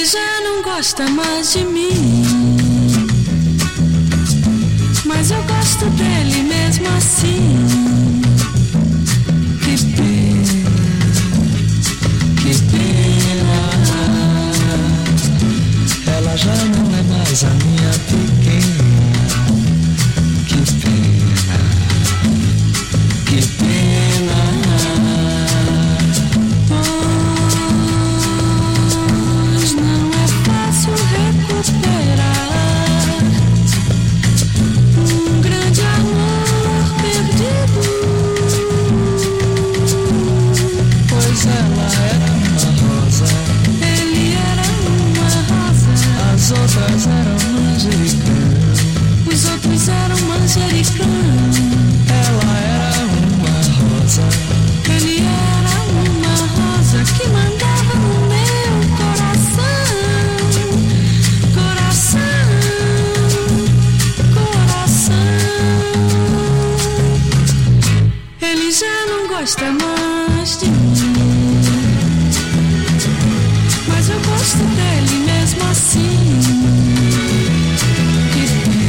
Já não gosta mais de mim, mas eu gosto dele mesmo assim. Que pena, que pena. Ela já não é mais a minha pequena. Que pena, que pena. Pois não é fácil recuperar um grande amor perdido. Pois ela era uma rosa, ele era uma rosa. As outras eram manjericão, os outros eram manjericão. Ela era uma rosa, ele era uma rosa que mandava no meu coração, coração, coração. Ele já não gosta mais de mim, mas eu gosto dele mesmo assim. Que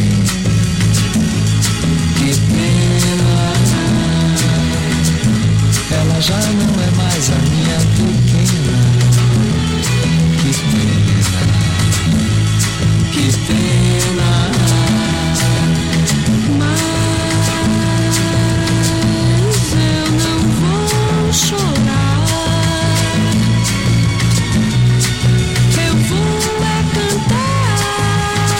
pena, ela já não é mais a minha pequena. Que pena, que pena. Mas eu não vou chorar, eu vou é cantar,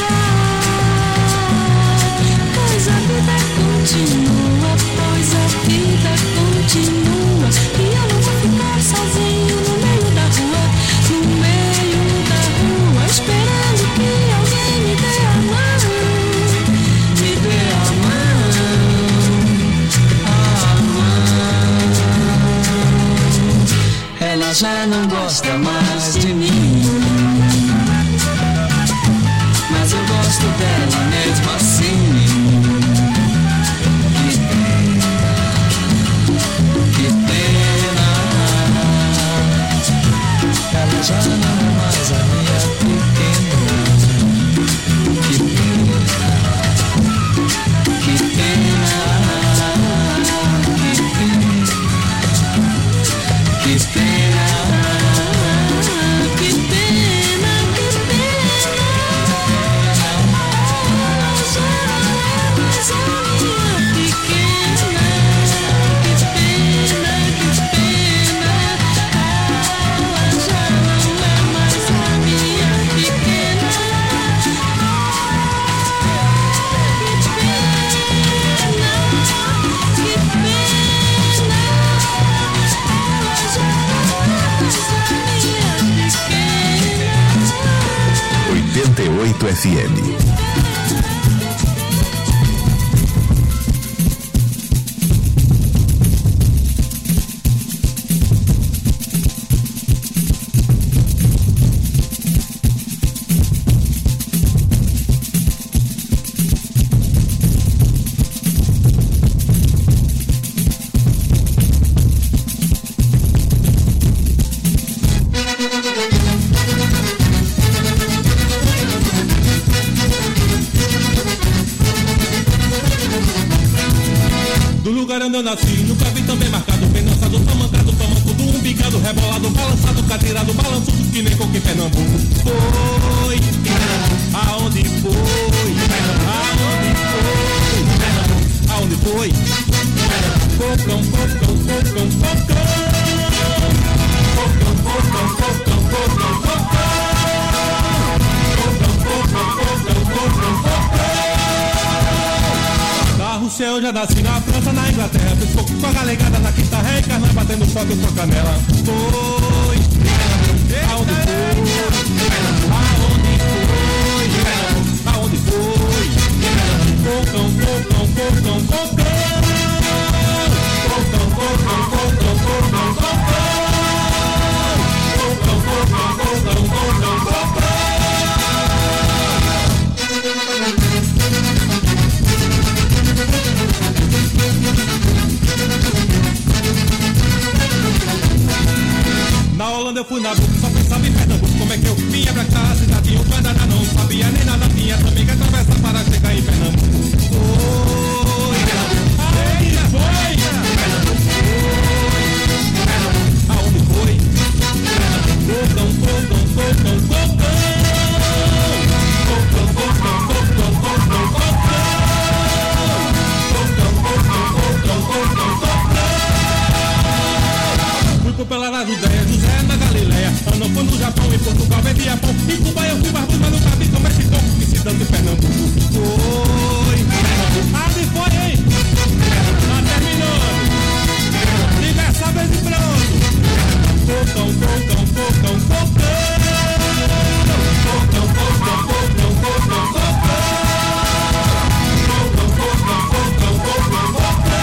pois a vida continua, pois a vida continua. E eu não vou ficar sozinho no meio da rua, no meio da rua, esperando que alguém me dê a mão, me dê a mão, a mão. Ela já não gosta mais de mim, mas eu gosto dela mesmo assim. Que pena, ela já não é mais a minha pequena. Que pena, que pena, que pena, que pena, que pena, que pena. Ela já não é mais a minha pequena. Que pena, que pena. Ela já não é mais a minha pequena. Que pena, que pena. Ela já não é mais a minha pequena. 88 FM. Do lugar onde eu nasci, nunca vi tão bem marcado, bem dançado, tamantrado, tamancudo, umbigado, rebolado, balançado, cadeirado, balançudo, que nem coque Pernambuco. Foi, aonde foi, aonde foi, aonde foi, cocão, cocão, cocão, cocão, cocão, cocão, cocão, cocão, cocão, Rússia eu já nasci, na França, na Inglaterra, fiz pouco com a galegada na quinta ré e carnã batendo foto com a canela. Foi, aonde foi, aonde foi, cocão, cocão, cocão, cocão, cocão, cocão, cocão, cocão, cocão, cocão, cocão, cocão, cocão. Na Holanda eu fui na boca, só pensava em Pernambuco. sabia nem nada tinha, também que atravessa para chegar em Pernambuco. Foi, aonde foi? Aonde foi? Cocão, cocão, cocão, cocão. Cocão, cocão, cocão, cocão, cocão. Cocão, cocão, cocão, cocão, cocão. Fui pro Pelara Judéia, José na Galileia. Ano foi no Japão, em Portugal vendia pão. Em Cuba eu fui barbudo, mas nunca vi como esse toco que se dando em Pernambuco. Foi, aonde foi, hein? Tá terminando. Diversa vez e pronto. Cocão, cocão, cocão, cocão. Cocão, cocão, cocão, cocão, cocão. Cocão, cocão, cocão, cocão, cocão.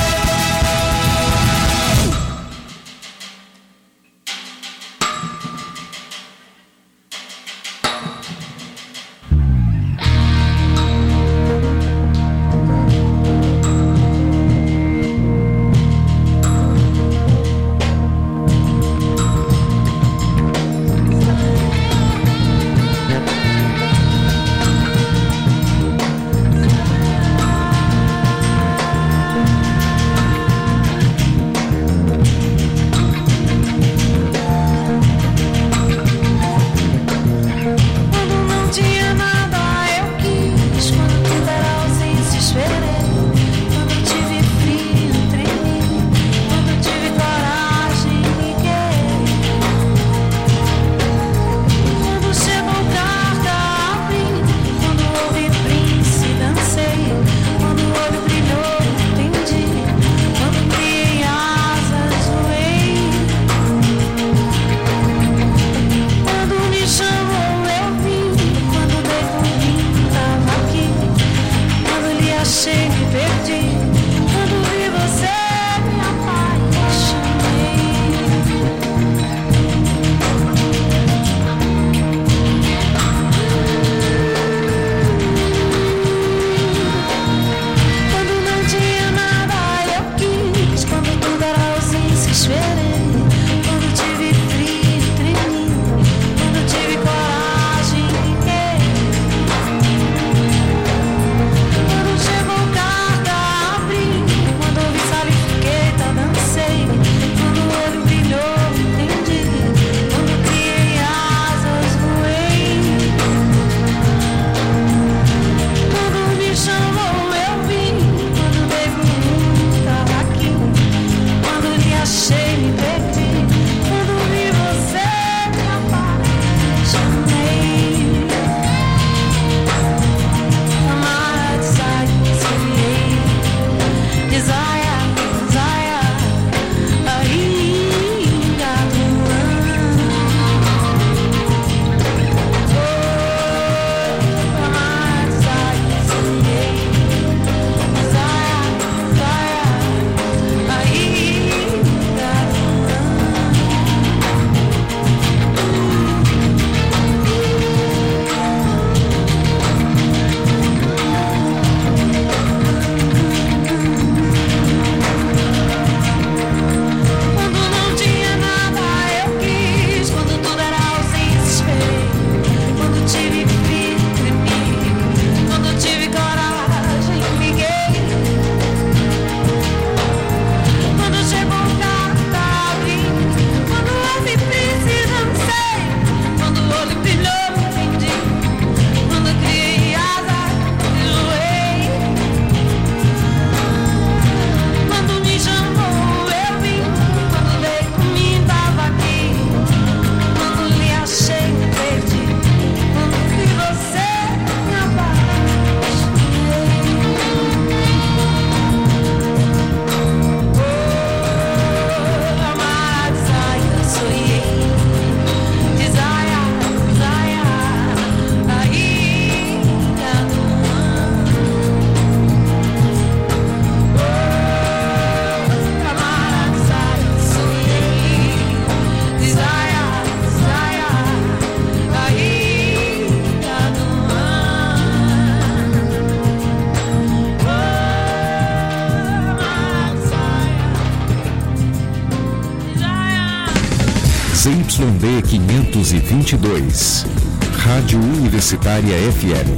ZYD 522, Rádio Universitária FM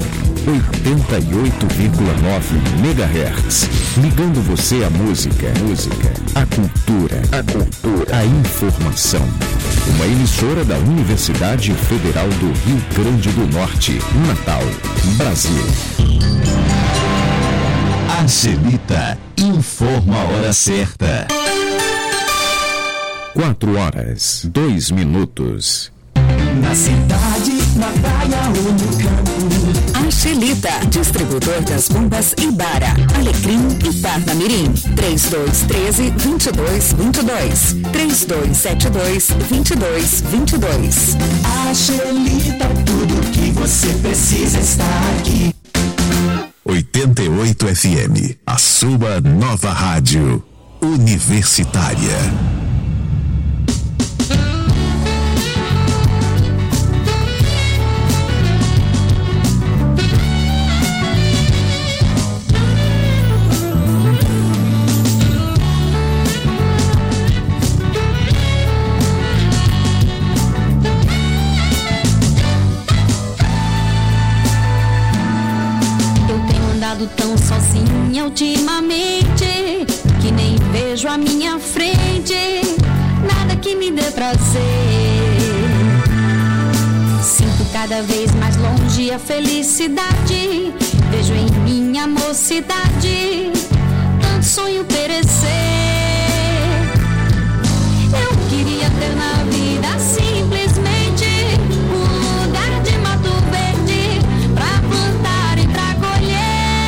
88,9 MHz. Ligando você à música, à cultura, à informação. Uma emissora da Universidade Federal do Rio Grande do Norte, Natal, Brasil. Angelita informa a hora certa. 4h02. Na cidade, na praia ou no campo. Angelita, distribuidor das bombas Ibara, Alecrim e Parnamirim. 3213-2222. 3272-2222. Angelita, tudo que você precisa está aqui. 88 FM, a sua nova rádio universitária. Tão sozinha ultimamente que nem vejo à minha frente nada que me dê prazer. Sinto cada vez mais longe a felicidade. Vejo em minha mocidade tanto sonho perecer. Eu queria ter na vida simplesmente um lugar de mato verde pra plantar e pra colher.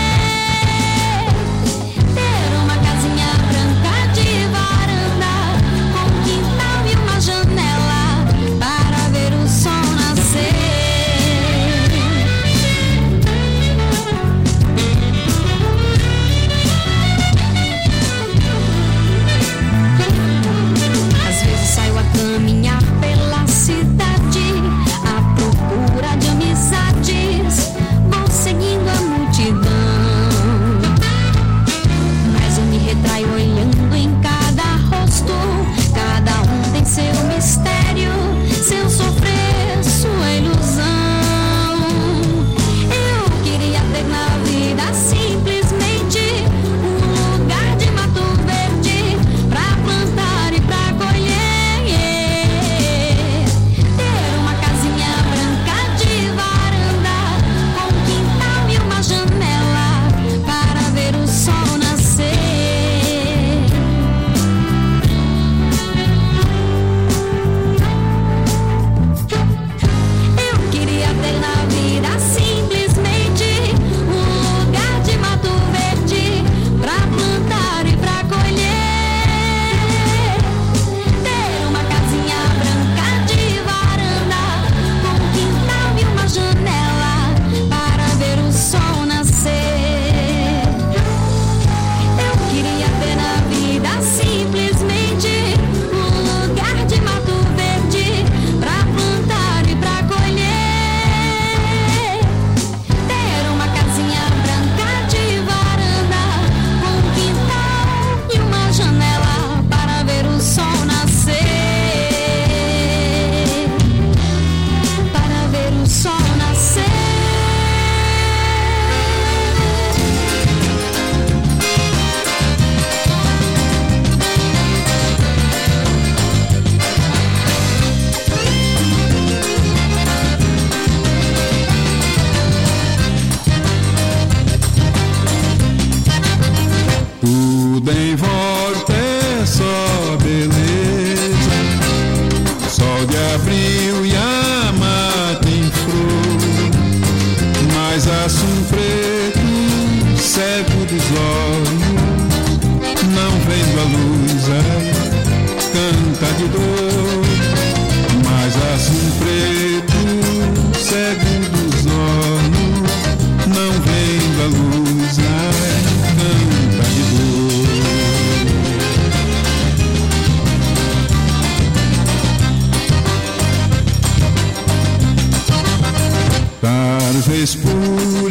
Talvez por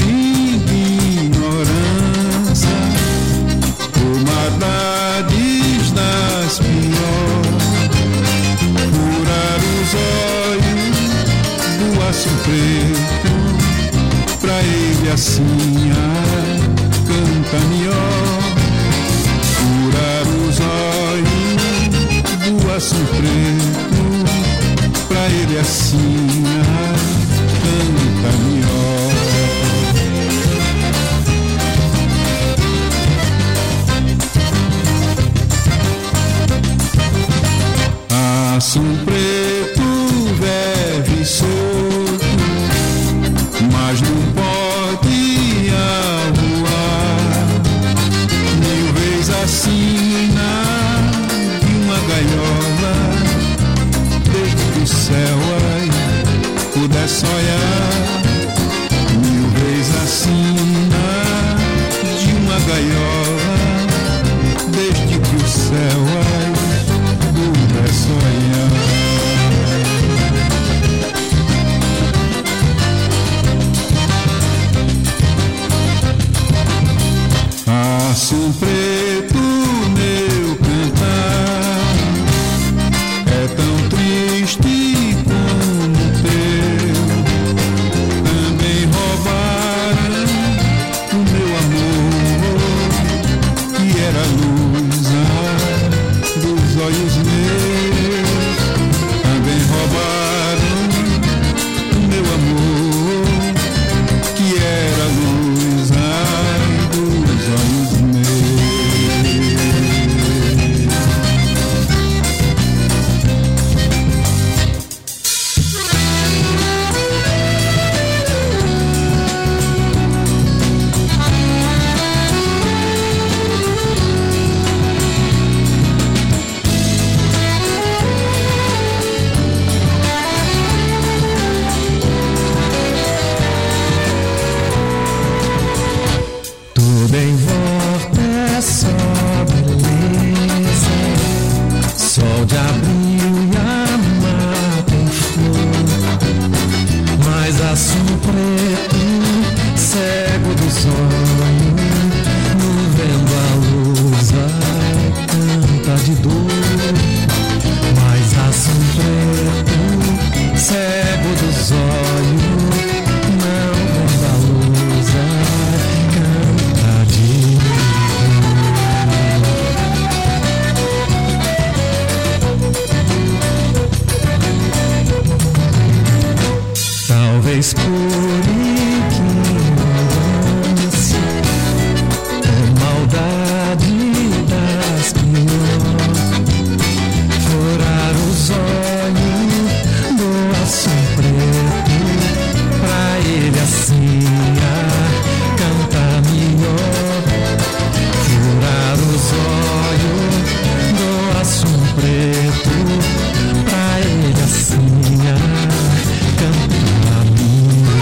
ignorância, por maldades das piores, furar os olhos do aço preto. assim canta melhor. Curar os olhos do aço preto, pra ele assim canta melhor. Aço preto vive solto, mas não pode voar. Mil vezes assina de uma gaiola, desde que o céu ai pudesse olhar. Mil vezes assina de uma gaiola, desde que o céu ai pudesse olhar. Aço preto, meu cantar é tão triste como o teu. Também roubaram o meu amor, que era a luz dos olhos meus. Também roubaram o meu amor, que era a luz dos olhos meus. Tudo em volta é só beleza, sol de abril e a mata em flor. Mas aço preto, cego dos olhos, não vendo a luz, vai canta de dor. Mas aço preto, cego dos olhos, não vendo a luz, vai canta de dor. Talvez por ignorância ou maldade das piores, furar os olhos do aço preto, pra ele assim cantar melhor. Furar os olhos do aço preto, pra ele assim cantar melhor.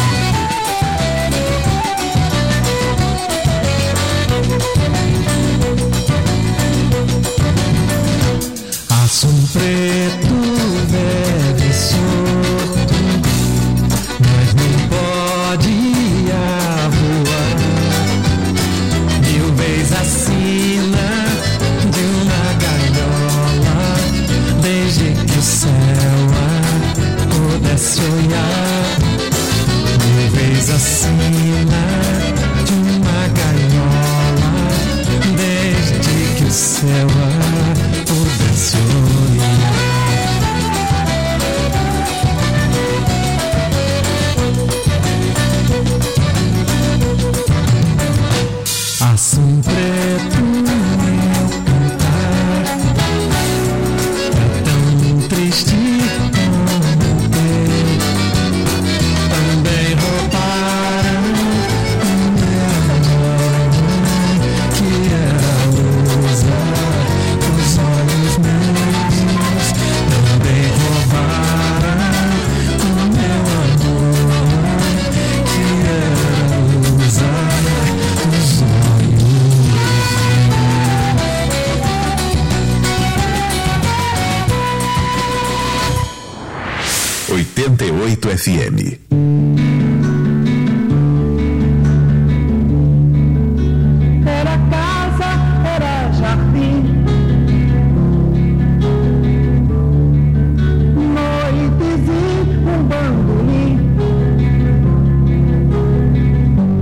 Aço preto bebe solto, mas não pode voar. Mil vezes assina de uma gaiola, desde que o céu pudesse olhar. Mil vezes assina de uma gaiola, desde que o céu pudesse olhar. Aço preto, meu cantar é tão triste como o teu. Também roubaram o meu amor, que era a luz dos olhos meus. Também roubaram o meu amor, que era a luz dos olhos meus. 88 FM. Era casa, era jardim, noites e um bandolim.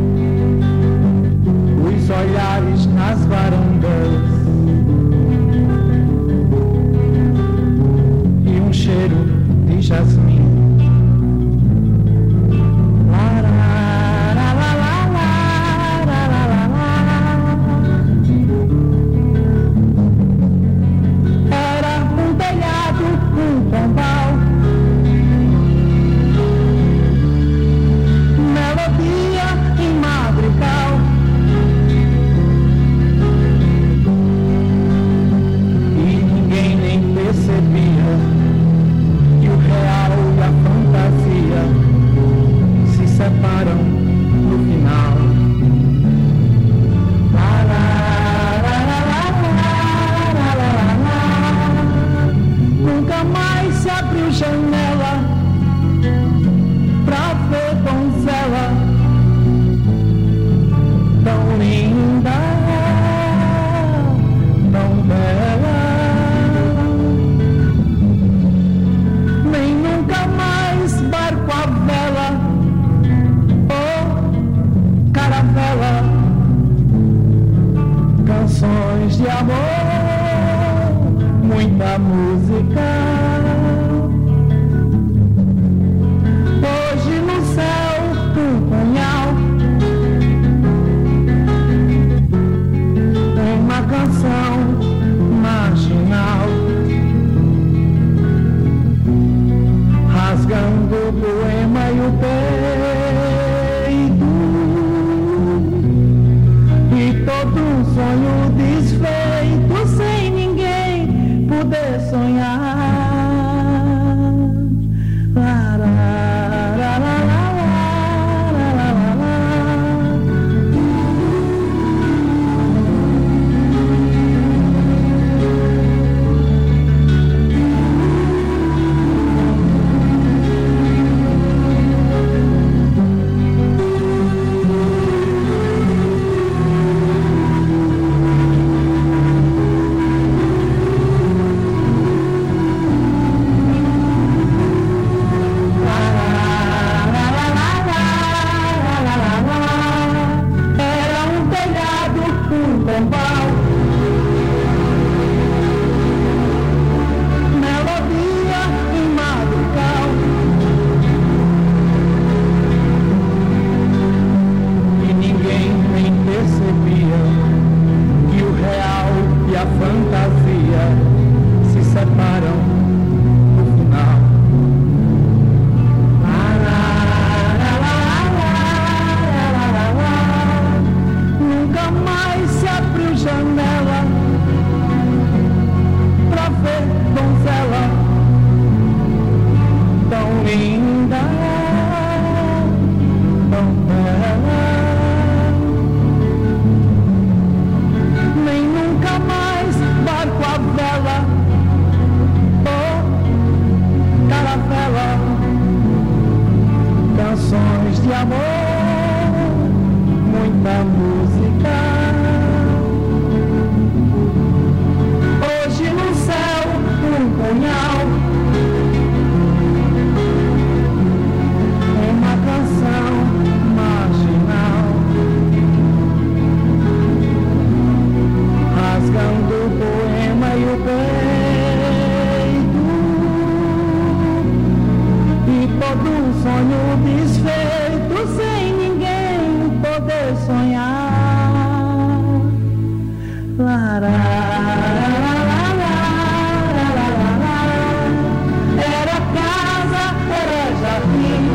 amor, muita música. Hoje no céu um punhal, uma canção marginal, rasgando o poema e o peito, e todo um sonho desfeito sem ninguém poder sonhar. Era casa, era jardim,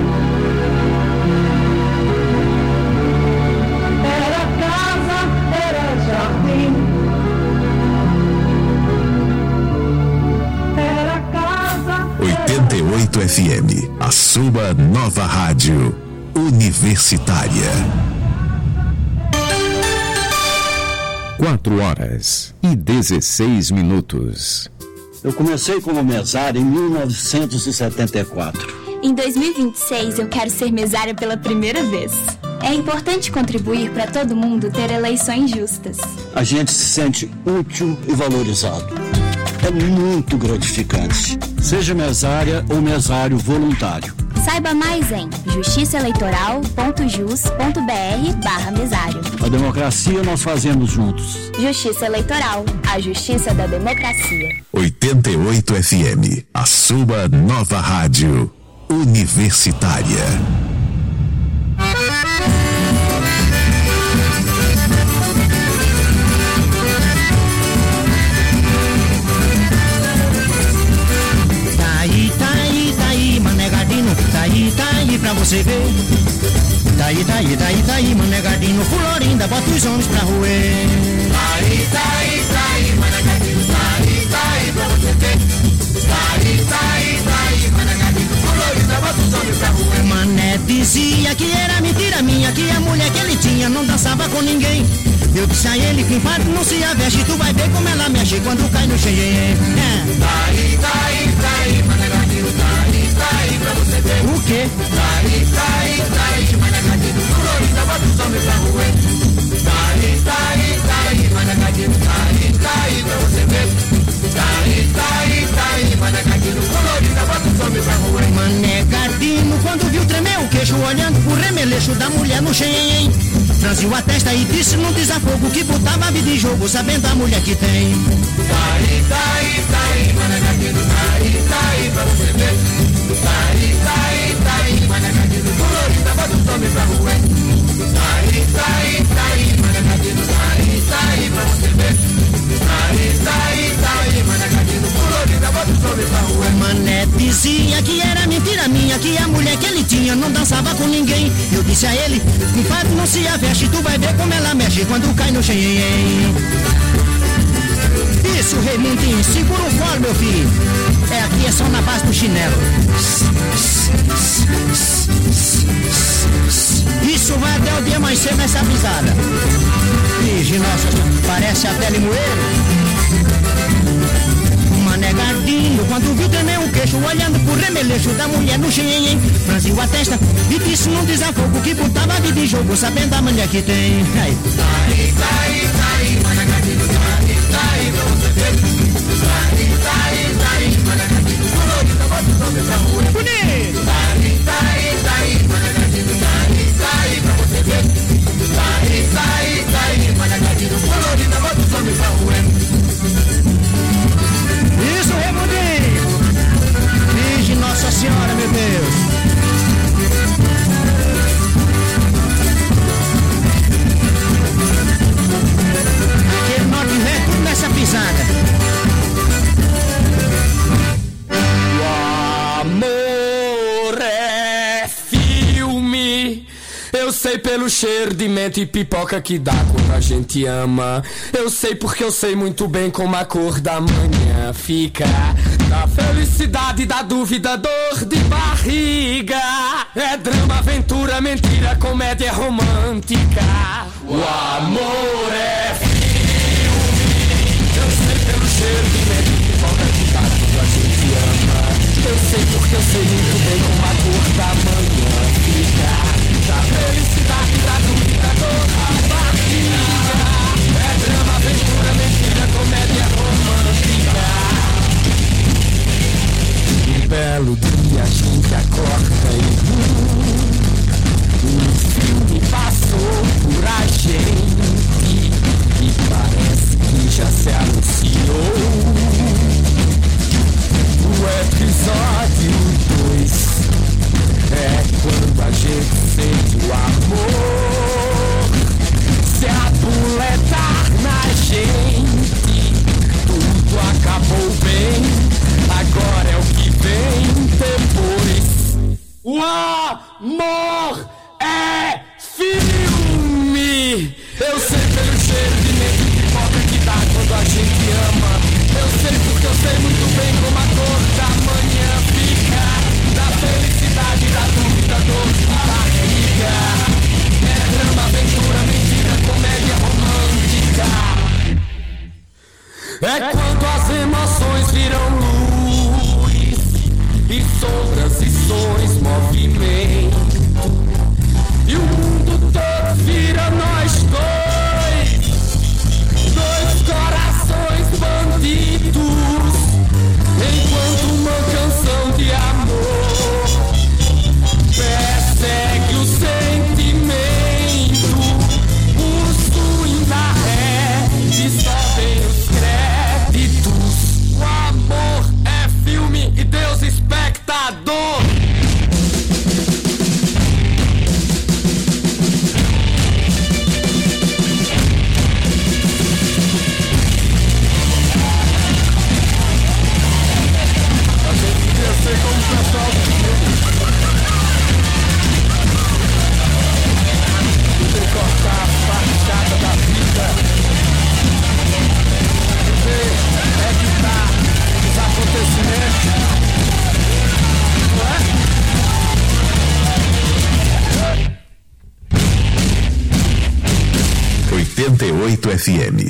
era casa, era jardim, era casa. 88 FM, a sua nova rádio universitária. 4h16. Eu comecei como mesário em 1974. Em 2026 eu quero ser mesária pela primeira vez. É importante contribuir para todo mundo ter eleições justas. A gente se sente útil e valorizado. É muito gratificante. Seja mesária ou mesário voluntário. Saiba mais em justiçaeleitoral.jus.br/mesário. A democracia nós fazemos juntos. Justiça Eleitoral, a justiça da democracia. 88 FM, a sua nova rádio universitária. Manegadinho, tá aí pra você ver. Tá aí, Manegadinho, Florinda, bota os homens pra roer. Tá aí, Manegadinho, tá aí pra você ver. Tá aí, Manegadinho, Florinda, bota os homens pra roer. Mané dizia que era mentira minha, que a mulher que ele tinha não dançava com ninguém. Eu disse a ele, compadre, não se aveste, tu vai ver como ela mexe quando cai no cheio. Tá aí, Manegadinho, tá aí pra você ver. O quê? Tá aí, Manegadinho, Florinda, bota os homens pra roer. Tá aí, Manegadinho, tá aí pra você ver. Tá aí, Manegadinho, Florinda, bota os homens pra roer. Manegadinho, quando viu tremer o queixo, olhando pro remeleixo da mulher no xenhen, franziu a testa e disse num desafogo que botava a vida em jogo, sabendo a mulher que tem. Tá aí, Manegadinho, tá aí pra você ver. Tá aí, Manegadinho, Florinda, bota os homens pra roer. Tá aí, Manegadinho, tá aí pra você ver. Tá aí, Manegadinho, Florinda, bota os homens pra roer. Mané dizia que era mentira minha, que a mulher que ele tinha não dançava com ninguém. Eu disse a ele, compadre, não se aveste, tu vai ver como ela mexe quando cai no xenhen. Isso, Raimundinho, segura o fole, meu filho. É aqui, é só na base do chinelo. Isso vai até o dia amanhecer nessa pisada. Ixi, nossa, parece a pele moeiro. Manegadinho, quando viu tremer o queixo, olhando pro remeleixo da mulher no xenhen, franziu a testa e disse num desafogo que botava a vida em jogo, sabendo a mulher que tem. Aí. Tá aí, Manegadinho, tá aí pra você ver. Tá aí, Manegadinho, Florinda, bota os homens pra roer. Bonito! Tá aí, Manegadinho, tá aí pra você ver. Tá aí, Manegadinho, Florinda, bota os homens pra roer. Isso, Raimundinho! Virgem Nossa Senhora, meu Deus! Aquele norte vem tudo nessa pisada. O amor é filme. Eu sei pelo cheiro de menta e pipoca que dá quando a gente ama. Eu sei porque eu sei muito bem como a cor da manhã fica. Da felicidade, da dúvida, dor de barriga. É drama, aventura, mentira, comédia romântica. O amor é filme. Eu sei pelo cheiro de menta e pipoca que dá quando a gente ama. Eu sei porque eu sei muito bem como a cor da manhã fica. Da amor é filme. Eu sei pelo cheiro de medo de pipoca que dá quando a gente ama. Eu sei porque eu sei muito bem como a cor da manhã fica. Da felicidade, da dúvida, dor, da briga. É drama, aventura, mentira, comédia romântica. É quando as emoções viram luz e sombras e sons, movimento. E o mundo todo vira nós dois corações bandidos. Enquanto uma canção de amor persegue o sentimento, o swing da ré e só tem os créditos. O amor é filme e Deus espectador. Como o pessoal tem que cortar a fachada da vida. Evitar os acontecimentos. Não é? 88 FM.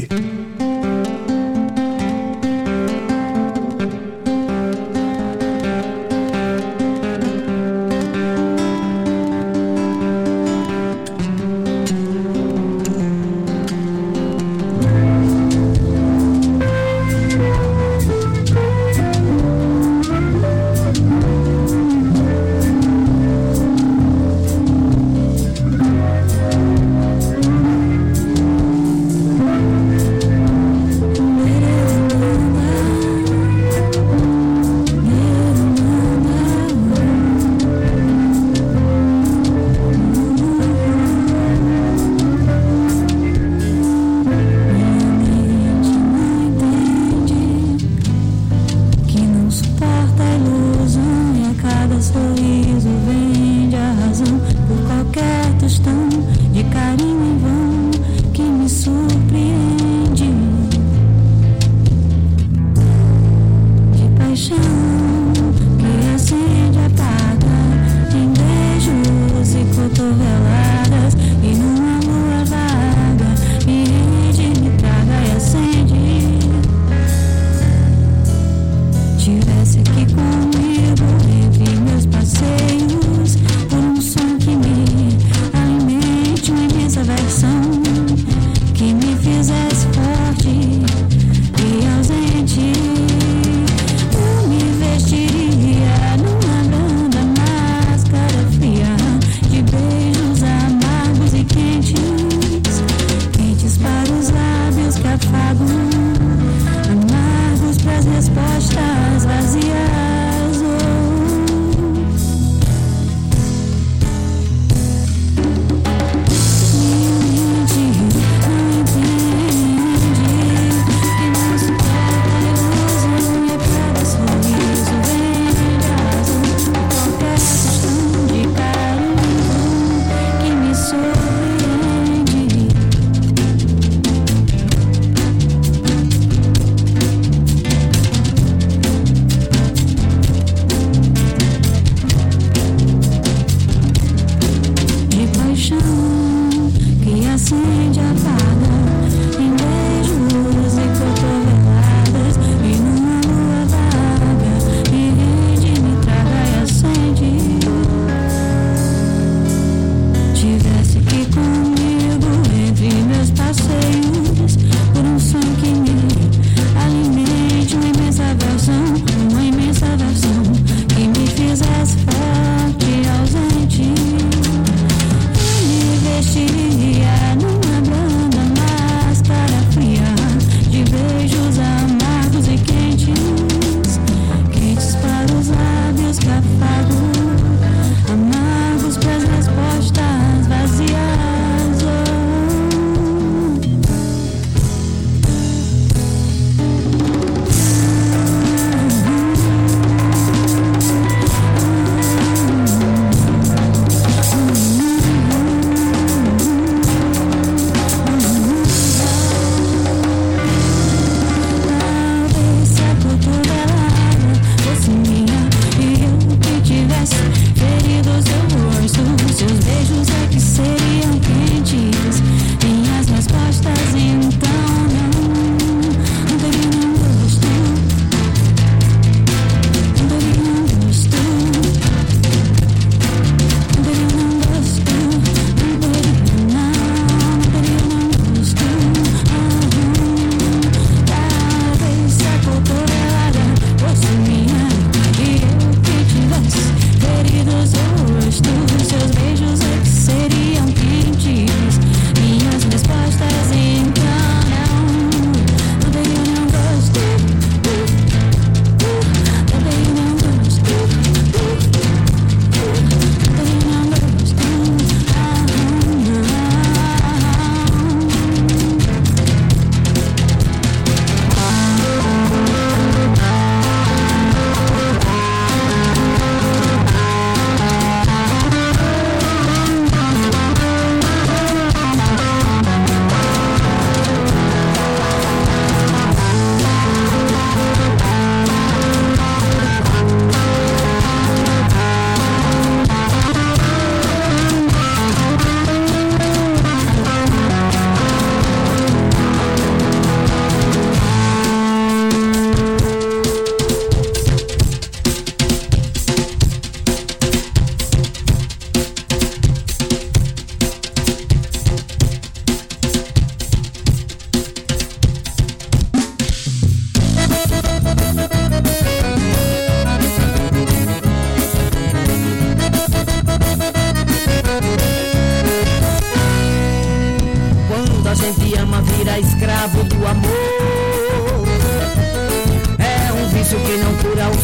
Numa blanda máscara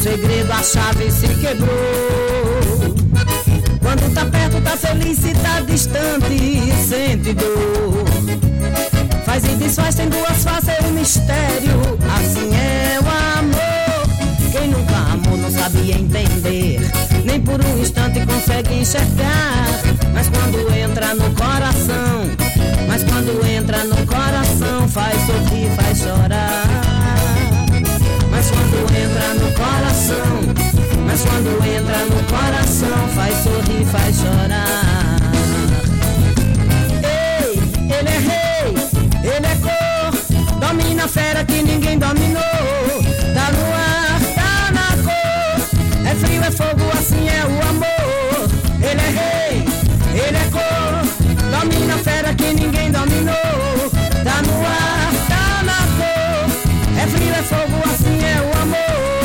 segredo, a chave se quebrou. Quando tá perto, tá feliz, se tá distante, sente dor. Faz e desfaz, tem duas faces, é um mistério. Assim é o amor. Quem nunca amou não sabia entender, nem por um instante consegue enxergar. Mas quando entra no coração, faz sorrir, faz chorar. Mas quando entra no coração, faz sorrir, faz chorar. Ei, ele é rei, ele é cor, domina a fera que ninguém dominou. Tá no ar, tá na cor, é frio, é fogo, assim é o amor. Ele é rei, ele é cor, domina a fera que ninguém dominou. Tá no ar, tá na cor, é frio, é fogo, assim é o amor.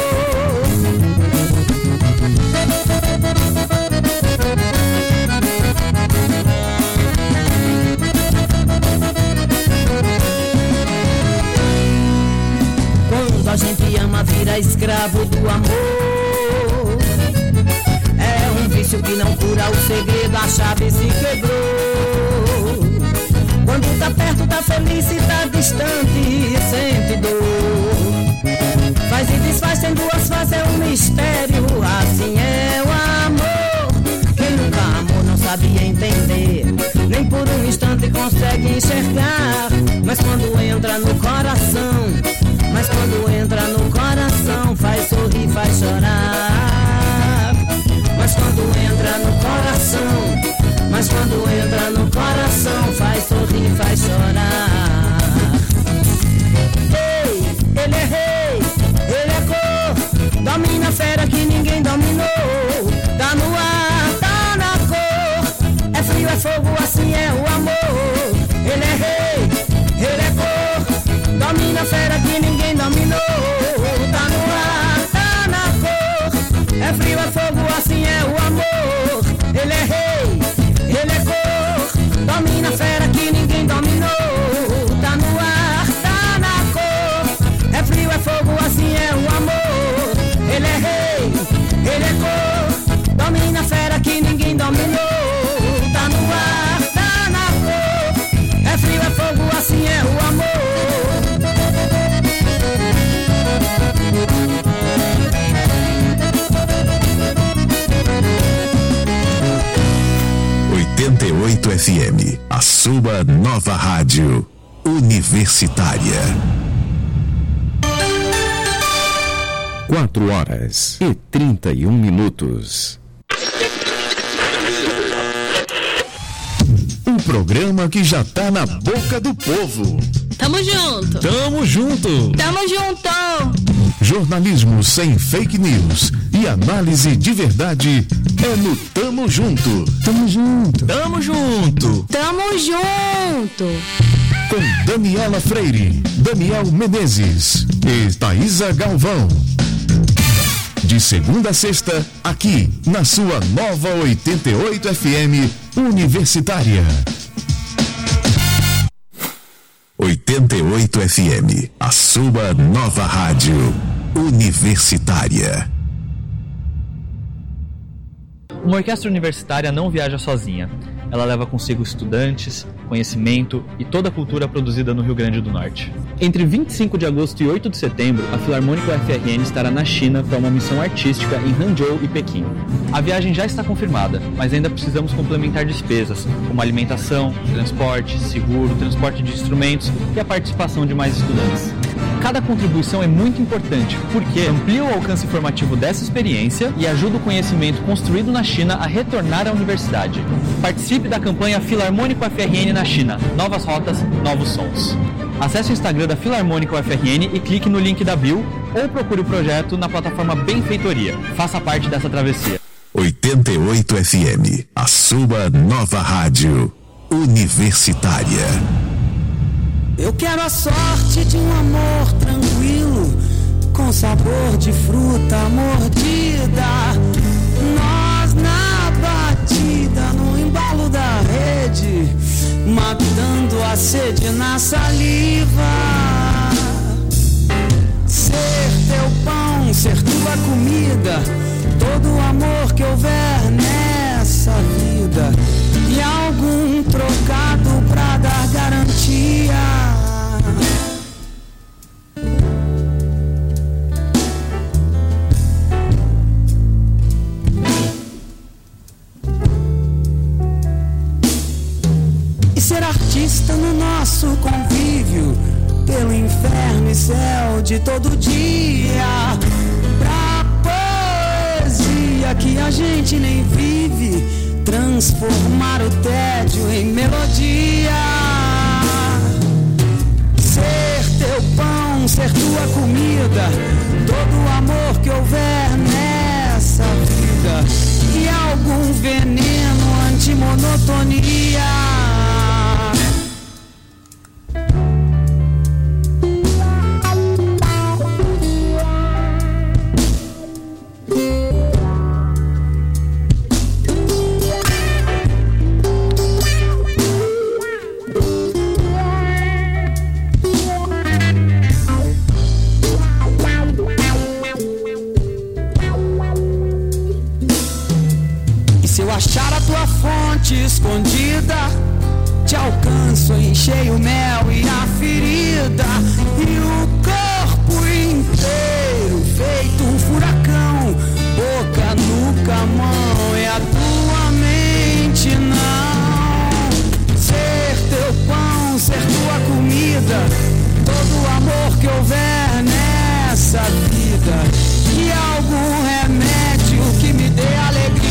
Quando a gente ama, vira escravo do amor. É um vício que não cura, o segredo, a chave se quebrou. Quando tá perto, tá feliz, se tá distante, sente dor. Faz e desfaz, tem duas faces, é um mistério. Assim é o amor. Quem nunca amou não sabia entender, nem por um instante consegue enxergar. Mas quando entra no coração, faz sorrir, faz chorar. Mas quando entra no coração, faz sorrir, faz chorar. Ei, ele é rei, ele é cor, domina a fera que ninguém dominou. Tá no ar, tá na cor, é frio, é fogo, assim é o amor. Ele é rei, ele é cor, domina a fera que ninguém dominou. Tá no ar, tá na cor, é frio, é fogo, assim é o amor. Ele é rei, ele é cor, domina a fera que ninguém dominou. Tá no ar, tá na cor, é frio, é fogo, assim é o amor. Ele é rei, ele é cor, domina a fera que ninguém dominou. Tá no ar, tá na cor, é frio, é fogo, assim é o amor. 88 FM, a sua nova rádio universitária. 4h31. Um programa que já tá na boca do povo. Tamo junto. Tamo junto. Tamo junto. Jornalismo sem fake news e análise de verdade é no Tamo Junto. Tamo junto. Tamo junto. Tamo junto. Com Daniela Freire, Daniel Menezes e Thaisa Galvão. De segunda a sexta, aqui na sua nova 88 FM Universitária. 88 FM, a sua nova rádio universitária. Uma orquestra universitária não viaja sozinha. Ela leva consigo estudantes, conhecimento e toda a cultura produzida no Rio Grande do Norte. Entre 25 de agosto e 8 de setembro, a Filarmônica UFRN estará na China para uma missão artística em Hangzhou e Pequim. A viagem já está confirmada, mas ainda precisamos complementar despesas, como alimentação, transporte, seguro, transporte de instrumentos e a participação de mais estudantes. Cada contribuição é muito importante, porque amplia o alcance formativo dessa experiência e ajuda o conhecimento construído na China a retornar à universidade. Participe da campanha Filarmônica UFRN na China. Novas rotas, novos sons. Acesse o Instagram da Filarmônica UFRN e clique no link da bio ou procure o projeto na plataforma Benfeitoria. Faça parte dessa travessia. 88 FM, a sua nova rádio universitária. Eu quero a sorte de um amor tranquilo, com sabor de fruta mordida. Nós na batida, no embalo da rede, matando a sede na saliva. Ser teu pão, ser tua comida, todo o amor que houver nessa vida, e algum trocado pra dar garantia. E ser artista no nosso convívio, pelo inferno e céu de todo dia, pra poesia que a gente nem vive, transformar o tédio em melodia. Ser teu pão, ser tua comida, todo o amor que houver nessa vida, e algum veneno anti-monotonia. Achar a tua fonte escondida, te alcanço, enchei o mel e a ferida, e o corpo inteiro feito um furacão, boca, nuca, mão, é a tua mente não. Ser teu pão, ser tua comida, todo o amor que houver nessa vida, e algum remédio que me dê alegria.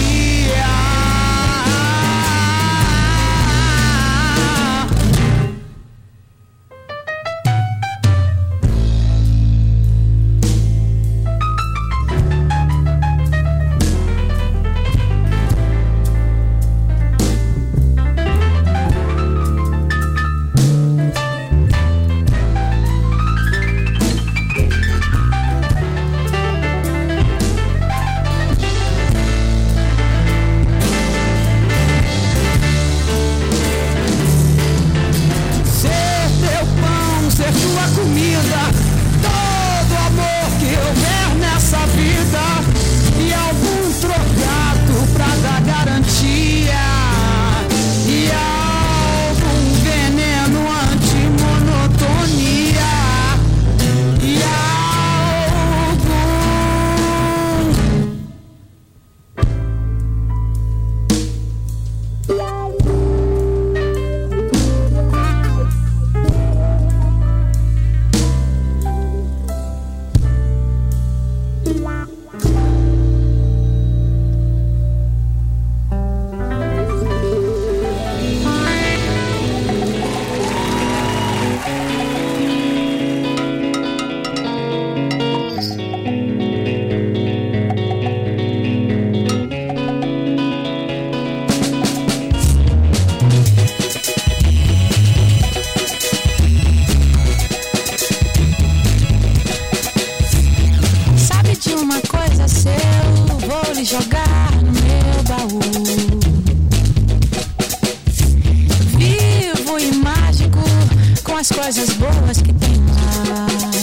Coisas boas que tem lá.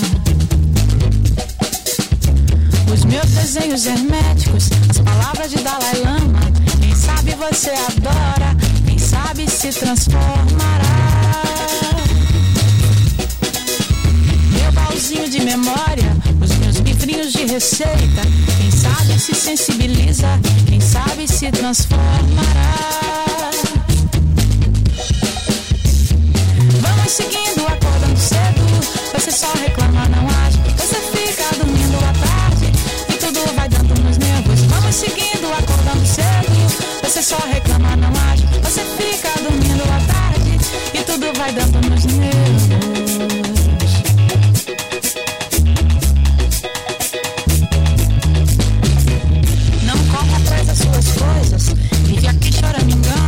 Os meus desenhos herméticos, as palavras de Dalai Lama. Quem sabe você adora, quem sabe se transformará. Meu baúzinho de memória, os meus livrinhos de receita. Quem sabe se sensibiliza, quem sabe se transformará. Vamos seguindo, acordando cedo. Você só reclama, não age. Você fica dormindo à tarde e tudo vai dando nos nervos. Vamos seguindo, acordando cedo. Você só reclama, não age. Você fica dormindo à tarde e tudo vai dando nos nervos. Não corre atrás das suas coisas. Vive aqui choramingando.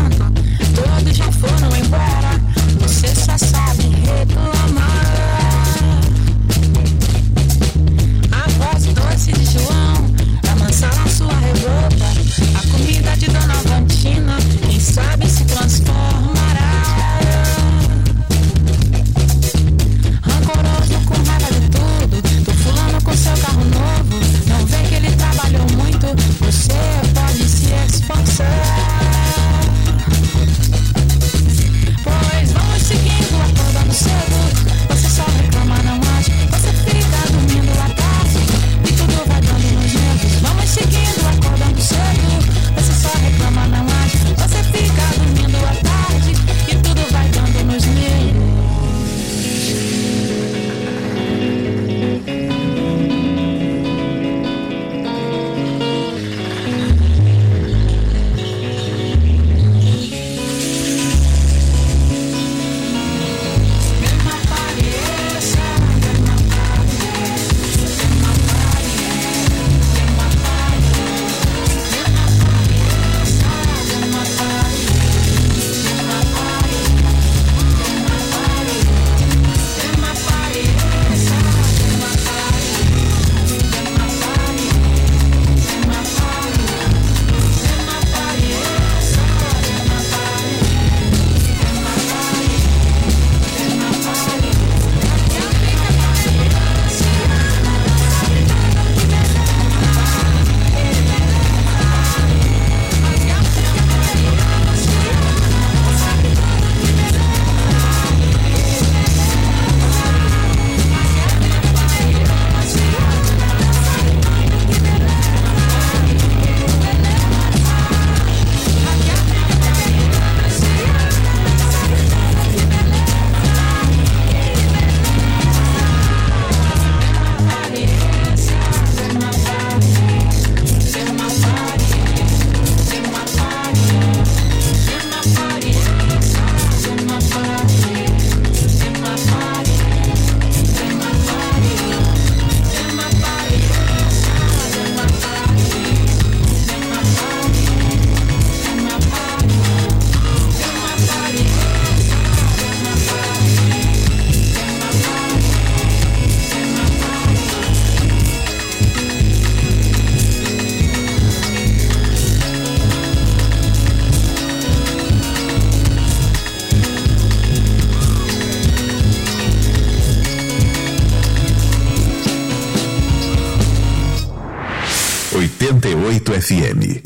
88 FM.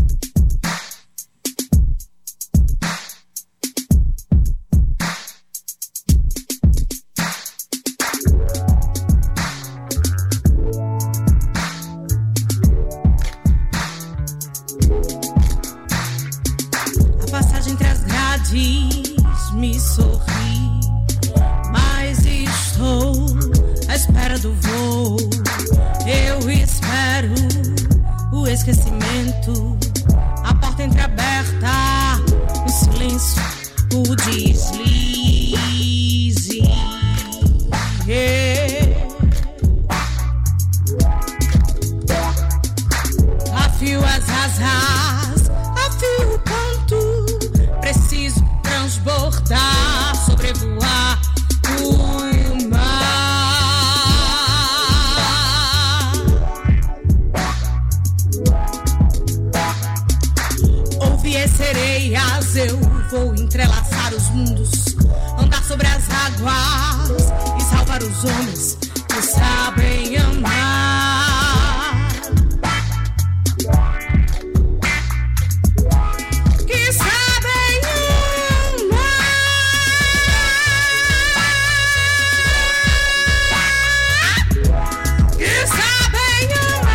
A passagem entre as grades me sorri, mas estou à espera do voo. Eu espero o esquecimento, a porta entreaberta, o silêncio, o deslize. Afio as asas, afio o ponto, preciso transbordar, sobrevoar o mar. Ouvir sereias, eu vou entrelaçar os mundos, andar sobre as águas e salvar os homens que sabem amar. Que sabem amar. Que sabem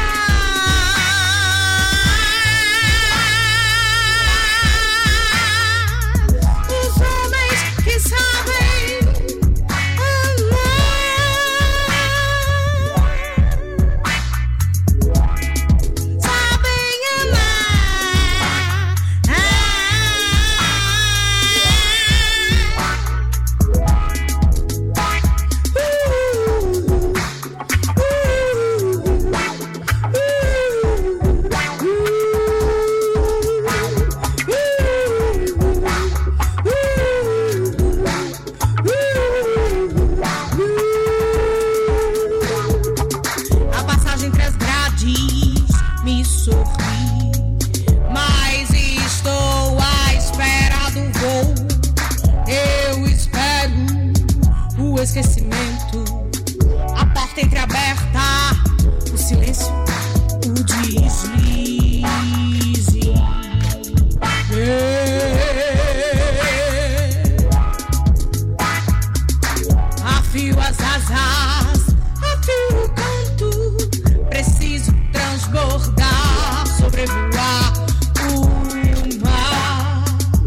amar. Os homens que sabem amar. Sabem amar. A passagem entre as grades me sorri, mas estou à espera do voo. Eu espero o esquecimento, a porta entreaberta, o silêncio, o deslize. Afio as asas, afio o canto, preciso transbordar, sobrevoar o mar.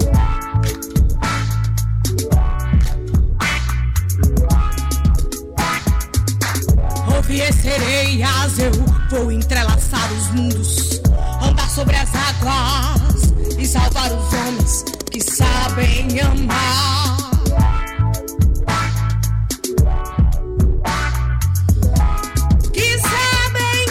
Ouvir sereias, eu vou entrelaçar os mundos, andar sobre as águas e salvar os homens que sabem amar. Que sabem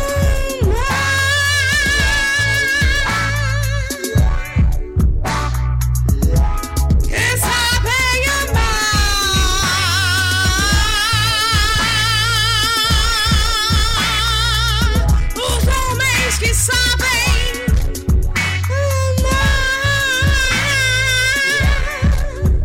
amar. Que sabem amar. Os homens que sabem amar.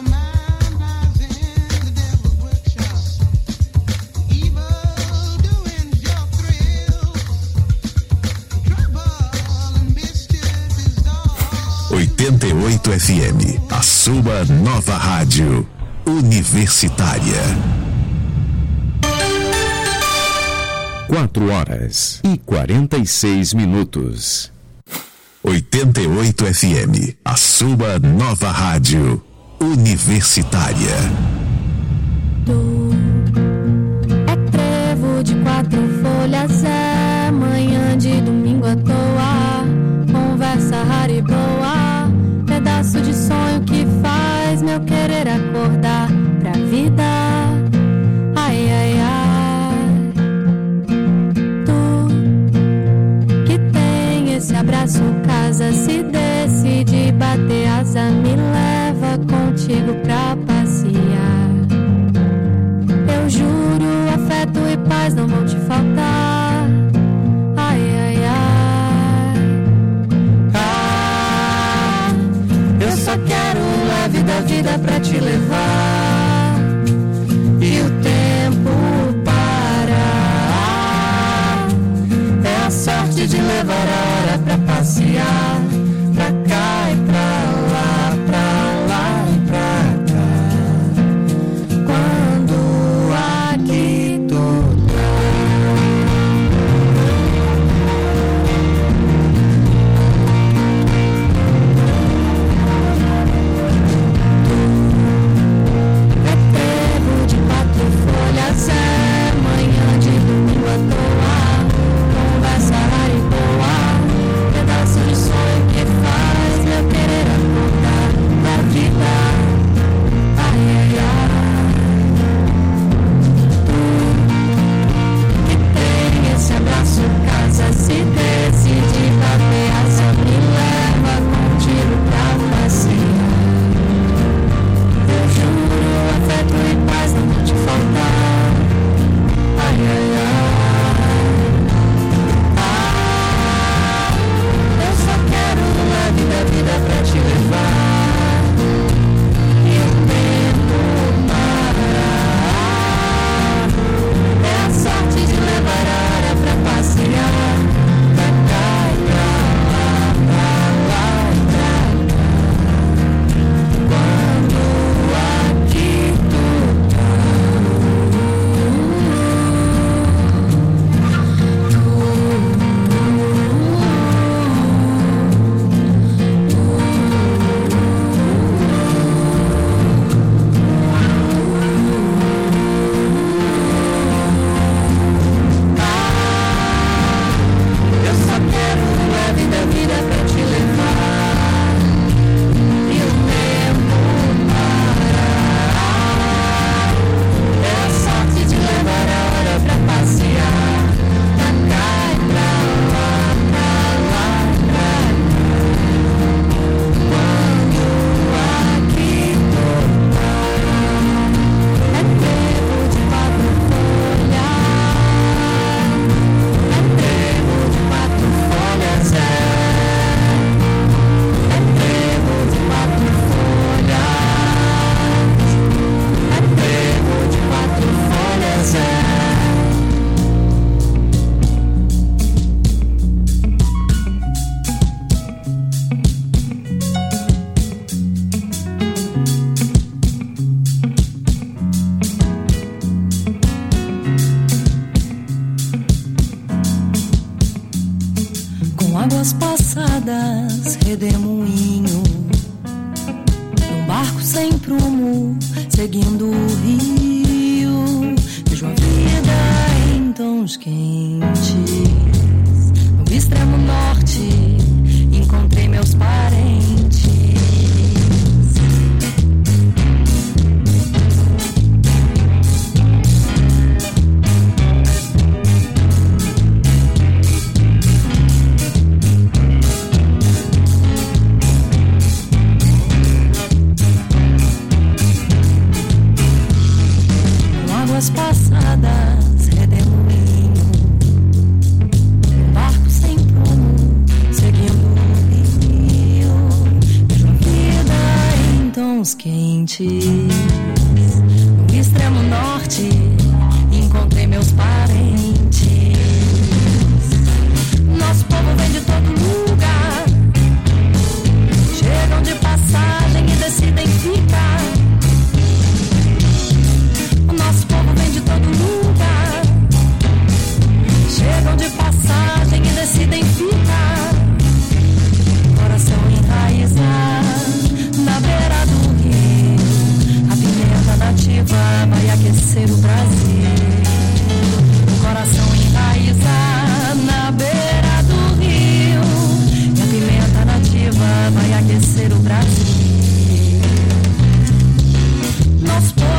FM, a sua nova rádio universitária. 4h46. 88 FM, a sua nova rádio universitária. É trevo de 4 folhas, é manhã de domingo à toa, conversa rara e boa, pedaço de sonho que faz meu querer acordar pra vida. Ai, ai, ai. Tu que tem esse abraço, casa, se decide bater asa, me leva contigo pra passear. Eu juro, afeto e paz não vão te faltar. Ai, ai, ai. Ah, eu só quero leve da vida pra te levar e o tempo parar. É a sorte de levar a hora pra passear, pra cá e pra lá, pra lá e pra cá. Quando aqui tu tá. É trevo de 4 folhas, é manhã de domingo à toa, conversa rara e boa, pedaço de sonho que faz meu querer acordar na vida. Ai, ai, ai. Tu que tem esse abraço, casa, se decide bater asa, me leva contigo pra passear. Eu juro, afeto e paz não vão te faltar. Ai, ai, ai. Ah, eu só quero leve da vida pra te levar e o tempo parar. É a sorte de levar a hora pra passear, pra cá e pra lá, pra lá e pra cá. Quando aqui tu tá. Eu só quero leve da vida pra te levar e o tempo parar. É a sorte de levar a hora pra passear, pra cá e pra lá, pra lá e pra cá. Quando aqui tu tá. É trevo de 4 folhas, é trevo de 4 folhas, é trevo de 4 folhas, é trevo de 4 folhas, é. Com águas passadas, redemoinho, num barco sem prumo, seguindo o rio. Vejo a vida em tons quentes. No extremo norte, encontrei meus parentes. Com águas passadas, redemoinho, um barco sem prumo, seguindo o rio. Vejo a vida em tons quentes. parentes. No extremo norte encontrei meus parentes.